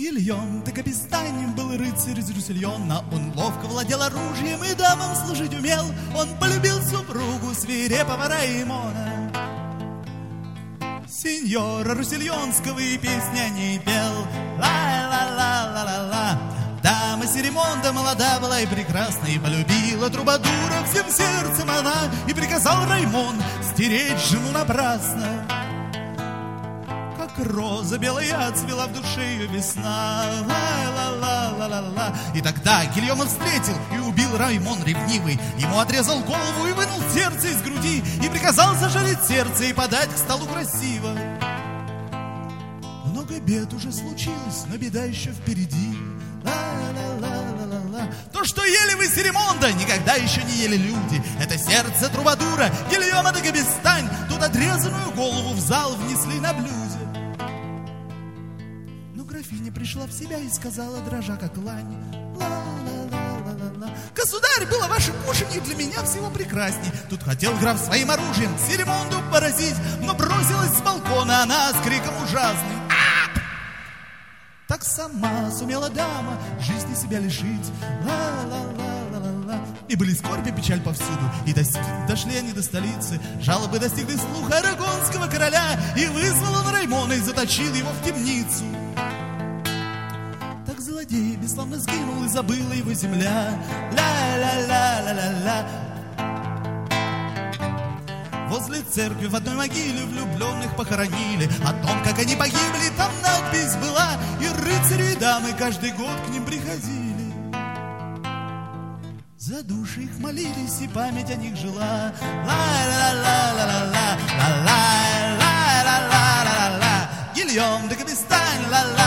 Гильем де Капистань был рыцарь из Рюссельона. Он ловко владел оружием и дамам служить умел. Он полюбил супругу свирепого Раймона, сеньора Руссельонского, и песни о ней пел. Ла-ла-ла-ла-ла-ла. Дама Серемонда молода была и прекрасна, и полюбила трубадура всем сердцем она. И приказал Раймон стеречь жену напрасно. Как роза белая отцвела в душе ее весна. Ла-ла-ла-ла-ла-ла. И тогда Гильома встретил и убил Раймон ревнивый. Ему отрезал голову и вынул сердце из груди. И приказал зажарить сердце и подать к столу красиво. Много бед уже случилось, но беда еще впереди. Ла-ла-ла-ла-ла-ла. То, что ели вы, Серемонда, никогда еще не ели люди. Это сердце трубадура Гильома де Капистань. Тут отрезанную голову в зал внесли на блюде. Но графиня пришла в себя и сказала, дрожа как лань: ла-ла-ла-ла-ла-ла. Государь, было ваше кушанье для меня всего прекрасней. Тут хотел граф своим оружием Серемонду поразить, но бросилась с балкона она с криком ужасным. Так сама сумела дама жизни себя лишить. Ла-ла-ла-ла-ла-ла. И были скорбь и печаль повсюду, и дошли они до столицы. Жалобы достигли слуха арагонского короля, и вызвал он Раймона и заточил его в темницу. Так злодей бесславно сгинул, и забыла его земля. Ла-ла-ла-ла-ла-ла. Возле церкви в одной могиле влюбленных похоронили. О том, как они погибли, там надпись была. И рыцари и дамы каждый год к ним приходили. За души их молились, и память о них жила. Ла-ла-ла-ла-ла-ла, ла-ла-ла-ла-ла-ла. Гильем де Капистань, ла-ла.